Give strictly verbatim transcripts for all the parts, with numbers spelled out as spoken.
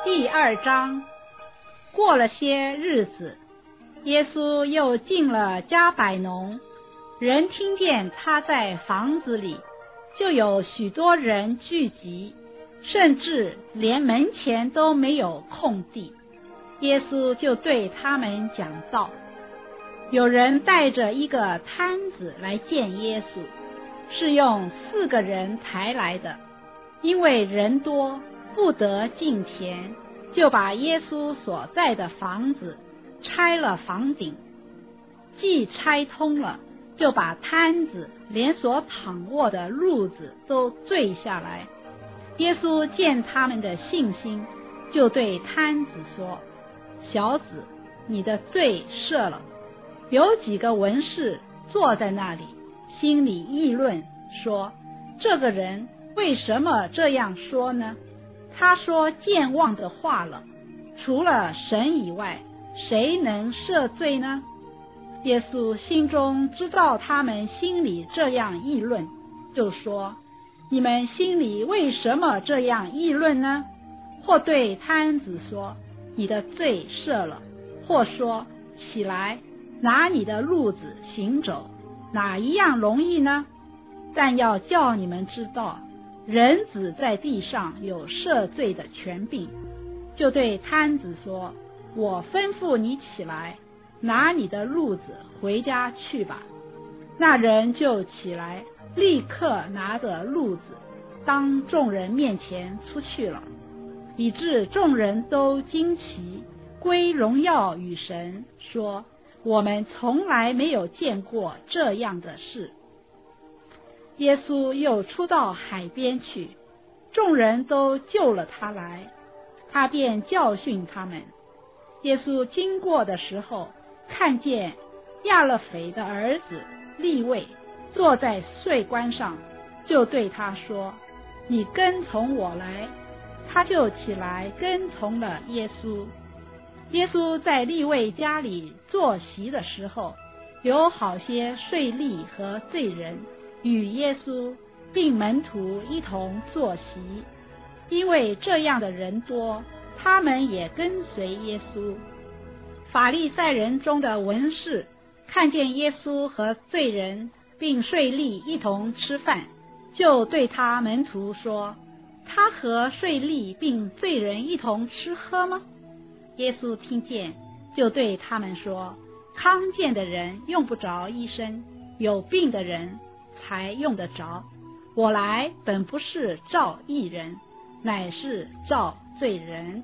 第二章。过了些日子，耶稣又进了迦百农，人听见他在房子里，就有许多人聚集，甚至连门前都没有空地。耶稣就对他们讲道。有人带着一个摊子来见耶稣，是用四个人抬来的，因为人多不得进前，就把耶稣所在的房子拆了房顶，既拆通了，就把摊子连所躺卧的褥子都坠下来。耶稣见他们的信心，就对摊子说：小子，你的罪赦了。有几个文士坐在那里，心里议论说：这个人为什么这样说呢？他说健忘的话了，除了神以外，谁能赦罪呢？耶稣心中知道他们心里这样议论，就说：你们心里为什么这样议论呢？或对摊子说：你的罪赦了，或说：起来，拿你的褥子行走，哪一样容易呢？但要叫你们知道，人子在地上有赦罪的权柄。就对摊子说：我吩咐你起来，拿你的褥子回家去吧。那人就起来，立刻拿着褥子，当众人面前出去了，以致众人都惊奇，归荣耀与神，说：我们从来没有见过这样的事。耶稣又出到海边去，众人都救了他来，他便教训他们。耶稣经过的时候，看见亚勒腓的儿子利未坐在税关上，就对他说：你跟从我来。他就起来跟从了耶稣。耶稣在利未家里坐席的时候，有好些税吏和罪人与耶稣并门徒一同坐席，因为这样的人多，他们也跟随耶稣。法利赛人中的文士看见耶稣和罪人并税吏一同吃饭，就对他门徒说：他和税吏并罪人一同吃喝吗？耶稣听见，就对他们说：康健的人用不着医生，有病的人才用得着。我来本不是召义人，乃是召罪人。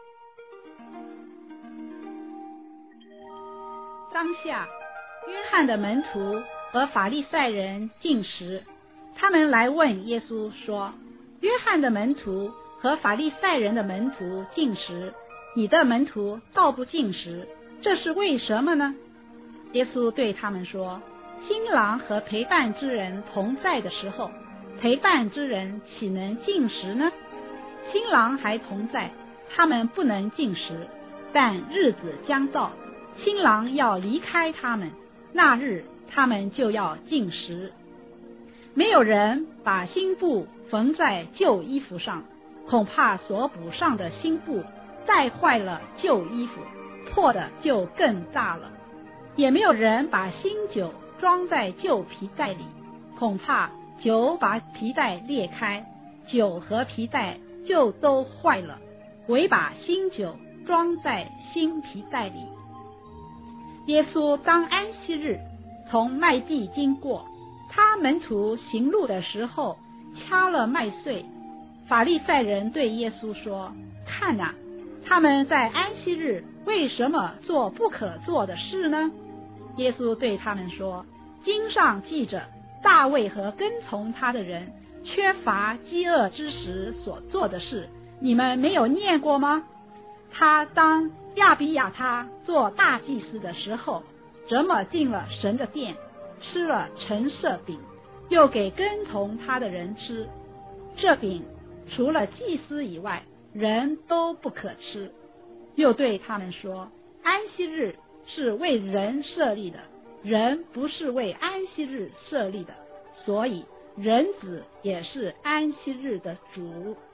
当下，约翰的门徒和法利赛人进食，他们来问耶稣说：约翰的门徒和法利赛人的门徒进食，你的门徒倒不进食，这是为什么呢？耶稣对他们说：新郎和陪伴之人同在的时候，陪伴之人岂能进食呢？新郎还同在，他们不能进食。但日子将到，新郎要离开他们，那日他们就要进食。没有人把新布缝在旧衣服上，恐怕所补上的新布带坏了旧衣服，破的就更大了。也没有人把新酒装在旧皮袋里，恐怕酒把皮袋裂开，酒和皮袋就都坏了，唯把新酒装在新皮袋里。耶稣当安息日从麦地经过，他门徒行路的时候掐了麦穗。法利赛人对耶稣说：看哪，他们在安息日为什么做不可做的事呢？耶稣对他们说：经上记着大卫和跟从他的人缺乏饥饿之时所做的事，你们没有念过吗？他当亚比亚他做大祭司的时候，怎么进了神的殿，吃了陈设饼，又给跟从他的人吃。这饼除了祭司以外，人都不可吃。又对他们说：安息日是为人设立的，人不是为安息日设立的，所以人子也是安息日的主。